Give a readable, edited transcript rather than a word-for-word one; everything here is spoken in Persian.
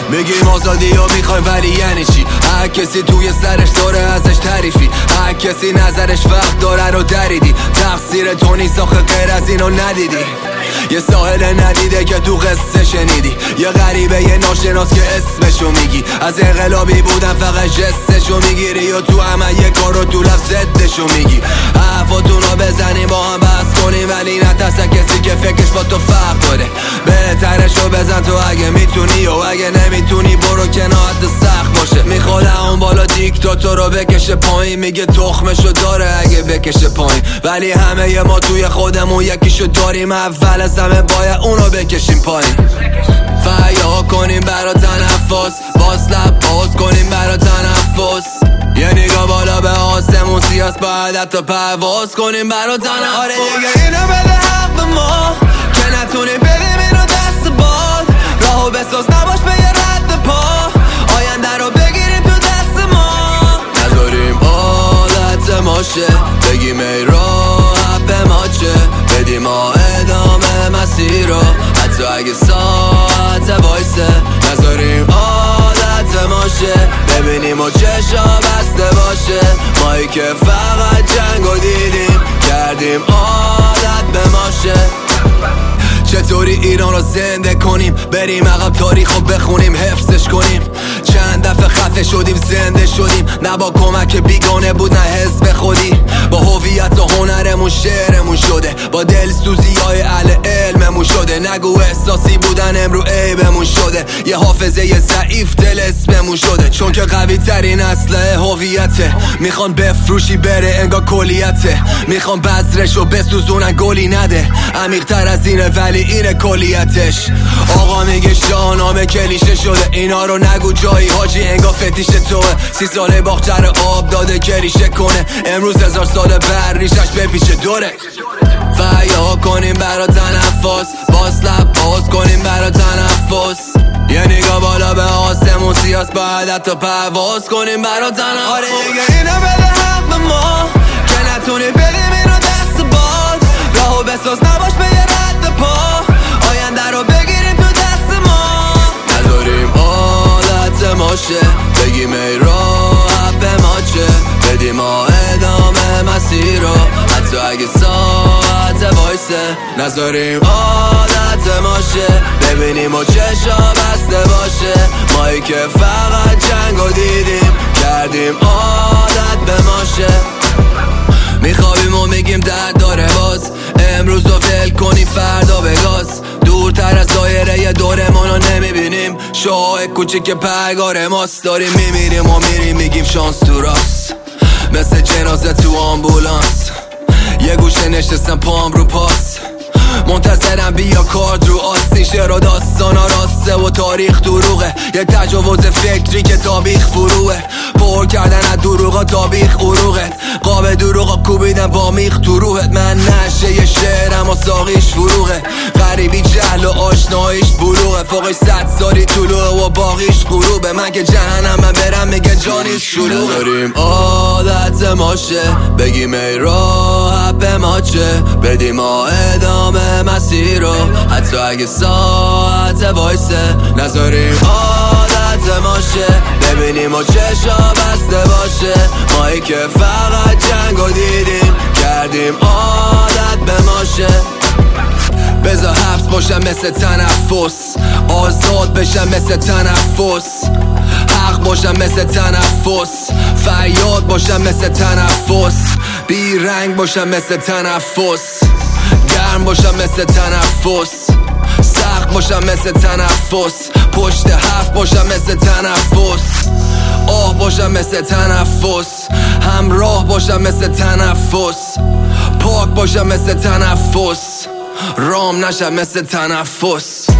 میگیم آزادی و میخوایم ولی یعنی چی؟ هر کسی توی سرش داره ازش تعریفی، هر کسی نظرش وقت داره رو دریدی. تقصیر تو نیست آخه غیر از اینو ندیدی. یه ساحل ندیده که تو قصه شنیدی، یه غریبه یه ناشناس که اسمشو میگی. از انقلابی بودن فقط جستشو میگیری و تو عمل یه کار رو تو لفظ ضدشو میگی. حرفاتون رو بزنیم با هم بحث کنیم ولی نترسن کسی که فکرش با تو فرق داره. بهترشو بزن تو اگه میتونی و اگه نمیتونی برو کنار حد سخت باشه. میخواد اون بالا دیکتاتور رو بکشه پایین، میگه تخمشو داره اگه بکشه پایین. ولی همه ما توی خودمون یکیشو داریم، اول از همه باید اونو بکشیم پایین. فریاد کنیم برا تنفس، باز لب باز کنیم برا تنفس. یه نگاه بالا به آسمون سیاس، باید حتی پرواز کنیم برا تنفس. آره دیگه اینو بده حق به ما که نتونیم بریم اینو دست باد. راهو بساز نباش به یه رد پا، آینده رو بگیریم تو دست ما. نذاریم عادت ماشه بگیم ای راحت به ما چه، بدیم ما ادامه مسیر رو حتی اگه ساعت وایسه. نذاریم عادت ماشه ببینیم و چشا بسته باشه. مایی که فقط جنگو دیدیم کردیم عادت به ماشه. چطوری ایران رو زنده کنیم، بریم عقب تاریخو بخونیم حفظش کنیم. چند دفعه خفه شدیم زنده شدیم، نه با کمک بیگانه بود نه حزب خودی. با هویت و هنرمون شعرمون شده، با دلسوزی های اهل علممون شده. نگو احساسی بودن امرو عیبمون شده، یه حافظه ضعیف دل اسممون شده. چون که قوی ترین اسلحه هویته، میخوان بفروشی بره انگار کلیته. میخوان بذرشو بسوزونن گلی نده، عمیق تر از اینه ولی اینه کلیتش. آقا میگه شاهنامه کلیشه شده، اینا رو نگو جایی حاجی انگار فتیش توه. 30 ساله باختر آب داده کریشه کنه، امروز 1000 ساله بر ریشش بپیچه دوره. فریاد کنیم برا تنفس، باز لب باز کنیم برا تنفس. یه نگاه بالا به آسمون سیاس، باید حتی پرواز کنیم برا تنفس. آره دیگه اینو بده حق به ما که نتونیم بریم اینو دست باد. راهو بساز نباش به یه رد پا، آینده رو بگیریم تو دست ما. نذاریم عادت ماشه بگیم ای راحت به ما چه، بدیم ما ادامه مسیر رو حتی اگه ساعت وایسه. نذاریم عادت ماشه ببینیم و چشا بسته باشه. مایی که فقط جنگو دیدیم کردیم عادت به ماشه. میخوابیم و میگیم درد داره باز، امروز رو ول کنی فردا بگاز. دورتر از دایره دورمون رو نمیبینیم، شاه کوچیک پرگار ماست. داریم میمیریم و میریم میگیم شانس تو راست، مثل جنازه تو آمبولانس. یه گوشه نشستم پام رو پاس، منتظرم بیا کارد رو آستین. شعر و داستانا راسته و تاریخ دروغه، یه تجاوز فکری که تابیخ فروه. پر کردن از دروغا تابیخ عروغت، قاب دروغا کوبیدن با میخ تو روحت. من نشه یه شعرم و ساقیش فروغه، غریبی جهل و آشناییش بلوغه. فوقش 100 سالی طلوعه و باقیش غروبه. من که جهنم برم میگه جانیش شلوغه. نذاریم عادت ماشه بگیم ای راحت به ما چه، بدیم ما ادامه مسیر رو حتی اگه ساعت وایسه. نذاریم عادت ماشه ببینیم و چشا بسته باشه. مایی که فقط جنگو دیدیم کردیم عادت به ماشه. بذار حبس باشم مثل تنفس، آزاد بشم مثل تنفس. حق باشم مثل تنفس، فریاد باشم مثل تنفس. بی رنگ باشم مثل تنفس، گرم باشم مثل تنفس. سخت باشم مثل تنفس، پشت حرف باشم مثل تنفس. آه باشم مثل تنفس، همراه باشم مثل تنفس. پاک باشم مثل تنفس، رام نشم مثل تنفس.